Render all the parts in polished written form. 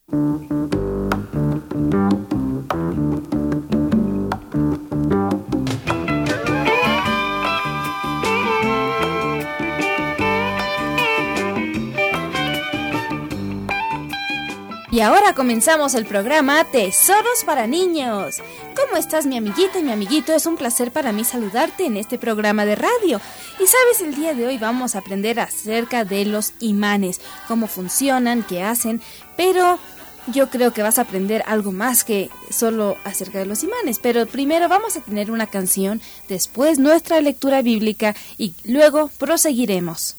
Y ahora comenzamos el programa Tesoros para Niños. ¿Cómo estás, mi amiguita y mi amiguito? Es un placer para mí saludarte en este programa de radio. Y sabes, el día de hoy vamos a aprender acerca de los imanes, cómo funcionan, qué hacen, pero yo creo que vas a aprender algo más que solo acerca de los imanes. Pero primero vamos a tener una canción, después nuestra lectura bíblica y luego proseguiremos.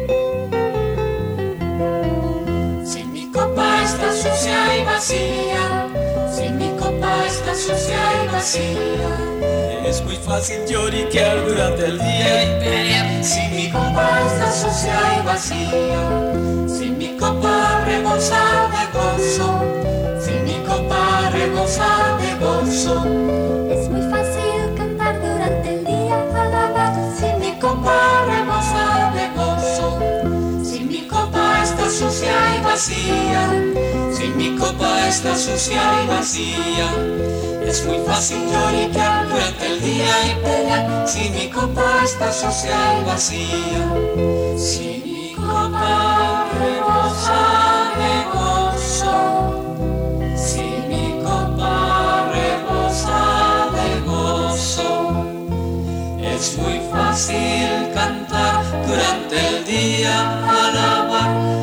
Está sucia y vacía, si mi copa está sucia y vacía, es muy fácil lloriquear durante el día y pelear. Si mi copa está sucia y vacía, si mi copa rebosa de gozo, si mi copa rebosa de gozo, es muy fácil cantar durante el día, alabar. Si mi copa rebosa de gozo, si mi copa está sucia y vacía, si mi copa está sucia y vacía, es muy fácil lloriquear durante el día y pelear. Si mi copa está sucia y vacía, si mi copa rebosa de gozo, si mi copa rebosa de gozo, es muy fácil cantar durante el día, alabar.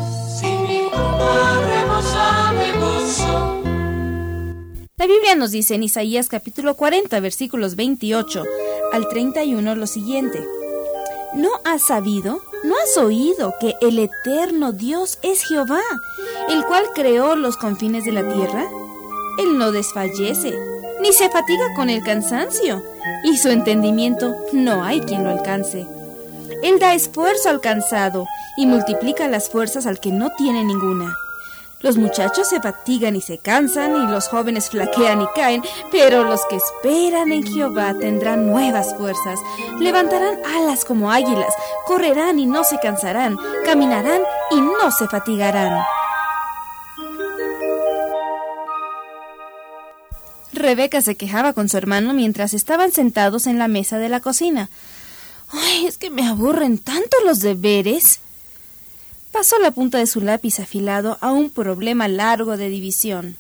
La Biblia nos dice en Isaías capítulo 40, versículos 28 al 31 lo siguiente: ¿No has sabido, no has oído que el eterno Dios es Jehová, el cual creó los confines de la tierra? Él no desfallece, ni se fatiga con el cansancio, y su entendimiento no hay quien lo alcance. Él da esfuerzo al cansado y multiplica las fuerzas al que no tiene ninguna. Los muchachos se fatigan y se cansan, y los jóvenes flaquean y caen, pero los que esperan en Jehová tendrán nuevas fuerzas, levantarán alas como águilas, correrán y no se cansarán, caminarán y no se fatigarán. Rebeca se quejaba con su hermano mientras estaban sentados en la mesa de la cocina. ¡Ay, es que me aburren tanto los deberes! Pasó la punta de su lápiz afilado a un problema largo de división.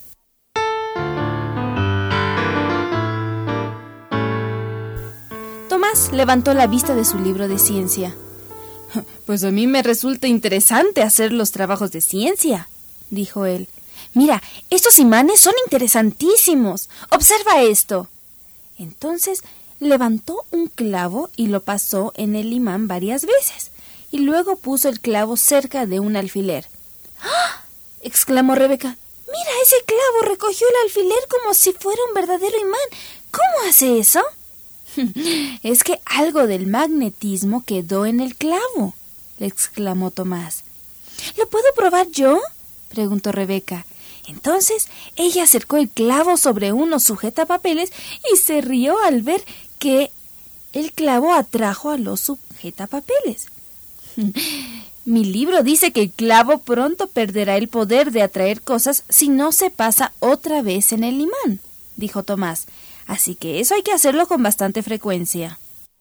Tomás levantó la vista de su libro de ciencia. Pues a mí me resulta interesante hacer los trabajos de ciencia, dijo él. Mira, estos imanes son interesantísimos. Observa esto. Entonces levantó un clavo y lo pasó en el imán varias veces. Y luego puso el clavo cerca de un alfiler. ¡Ah! Exclamó Rebeca. Mira, ese clavo recogió el alfiler como si fuera un verdadero imán. ¿Cómo hace eso? Es que algo del magnetismo quedó en el clavo, le exclamó Tomás. ¿Lo puedo probar yo?, preguntó Rebeca. Entonces ella acercó el clavo sobre unos sujetapapeles y se rió al ver que el clavo atrajo a los sujetapapeles. Mi libro dice que el clavo pronto perderá el poder de atraer cosas si no se pasa otra vez en el imán, dijo Tomás. Así que eso hay que hacerlo con bastante frecuencia.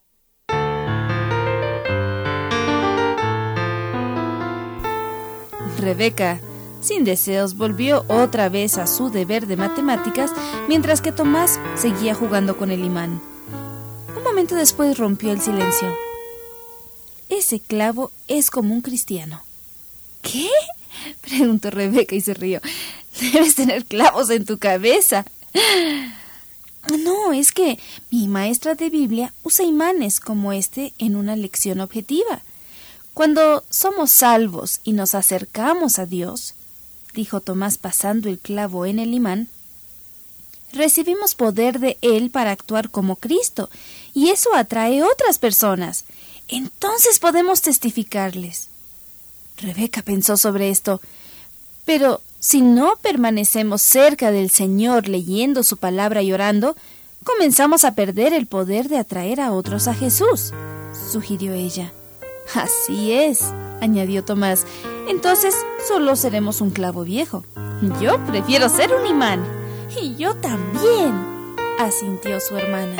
Rebeca, sin deseos, volvió otra vez a su deber de matemáticas, mientras que Tomás seguía jugando con el imán. Un momento después rompió el silencio. Ese clavo es como un cristiano. ¿Qué?, preguntó Rebeca y se rió. Debes tener clavos en tu cabeza. No, es que mi maestra de Biblia usa imanes como este en una lección objetiva. Cuando somos salvos y nos acercamos a Dios, dijo Tomás pasando el clavo en el imán, recibimos poder de Él para actuar como Cristo, y eso atrae otras personas. Entonces podemos testificarles. Rebeca pensó sobre esto. Pero si no permanecemos cerca del Señor leyendo su palabra y orando, comenzamos a perder el poder de atraer a otros a Jesús, sugirió ella. Así es, añadió Tomás. Entonces solo seremos un clavo viejo. Yo prefiero ser un imán. Y yo también, asintió su hermana.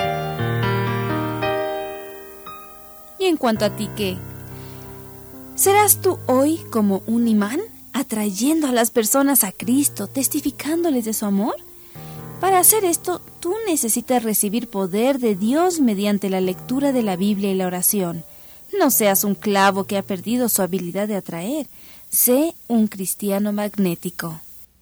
¿Y en cuanto a ti qué? ¿Serás tú hoy como un imán, atrayendo a las personas a Cristo, testificándoles de su amor? Para hacer esto, tú necesitas recibir poder de Dios mediante la lectura de la Biblia y la oración. No seas un clavo que ha perdido su habilidad de atraer. Sé un cristiano magnético.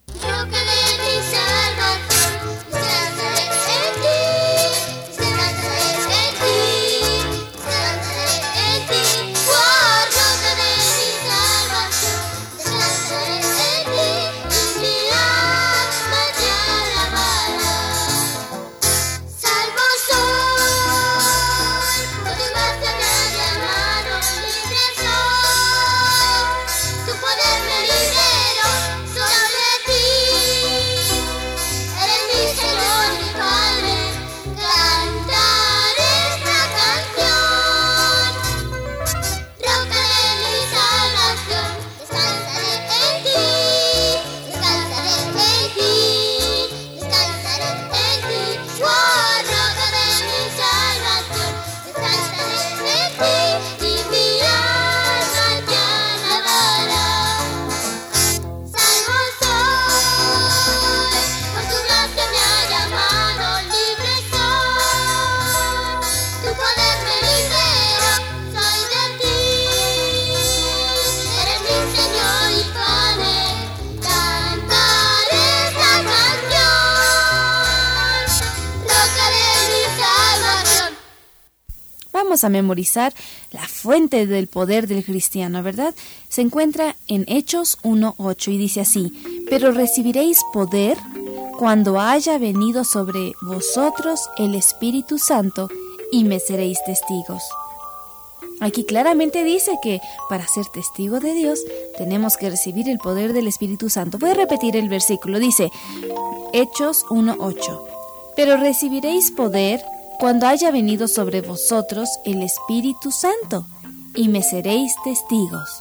Vamos a memorizar la fuente del poder del cristiano, ¿verdad? Se encuentra en Hechos 1:8 y dice así: pero recibiréis poder cuando haya venido sobre vosotros el Espíritu Santo y me seréis testigos. Aquí claramente dice que para ser testigo de Dios tenemos que recibir el poder del Espíritu Santo. Voy a repetir el versículo, dice Hechos 1:8: pero recibiréis poder cuando haya venido sobre vosotros el Espíritu Santo, y me seréis testigos.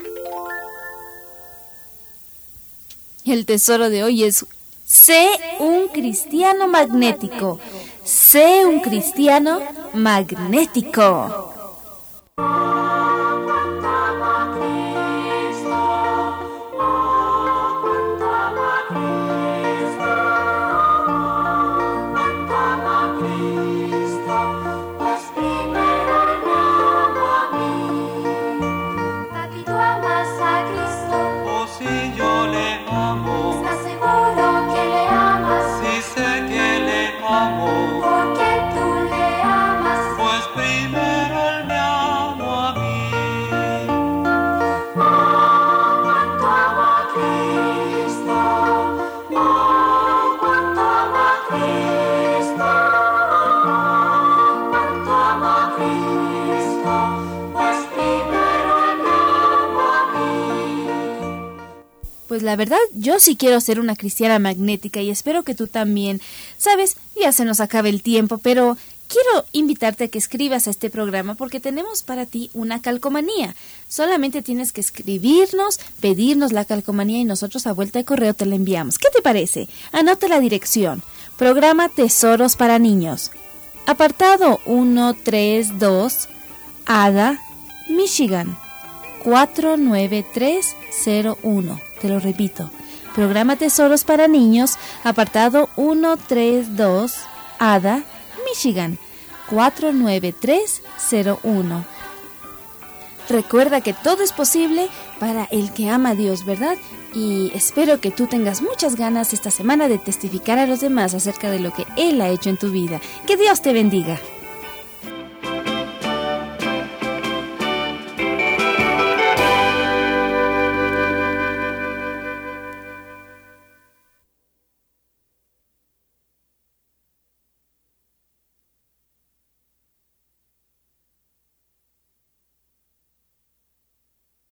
El tesoro de hoy es: sé un cristiano magnético. Sé un cristiano magnético. Pues la verdad, yo sí quiero ser una cristiana magnética y espero que tú también. Sabes, ya se nos acaba el tiempo, pero quiero invitarte a que escribas a este programa porque tenemos para ti una calcomanía. Solamente tienes que escribirnos, pedirnos la calcomanía y nosotros a vuelta de correo te la enviamos. ¿Qué te parece? Anota la dirección. Programa Tesoros para Niños. Apartado 132, Ada, Michigan, 49301. Te lo repito. Programa Tesoros para Niños, apartado 132, Ada, Michigan, 49301. Recuerda que todo es posible para el que ama a Dios, ¿verdad? Y espero que tú tengas muchas ganas esta semana de testificar a los demás acerca de lo que Él ha hecho en tu vida. Que Dios te bendiga.